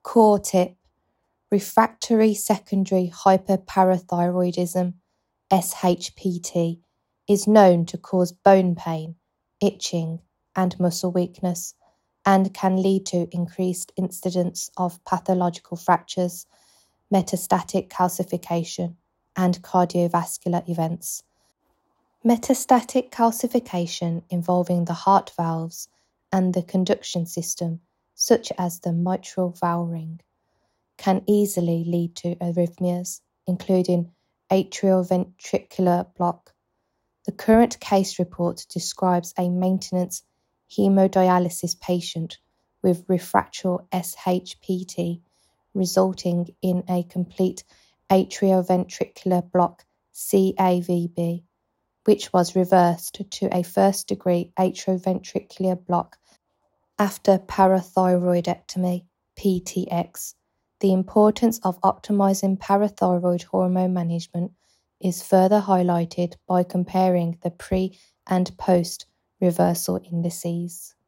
Core tip: refractory secondary hyperparathyroidism, SHPT, is known to cause bone pain, itching, and muscle weakness, and can lead to increased incidence of pathological fractures, metastatic calcification, and cardiovascular events. Metastatic calcification involving the heart valves and the conduction system, such as the mitral valve ring, can easily lead to arrhythmias, including atrioventricular block. The current case report describes a maintenance hemodialysis patient with refractory SHPT resulting in a complete atrioventricular block CAVB, which was reversed to a first-degree atrioventricular block after parathyroidectomy, PTX. The importance of optimizing parathyroid hormone management is further highlighted by comparing the pre- and post-reversal indices.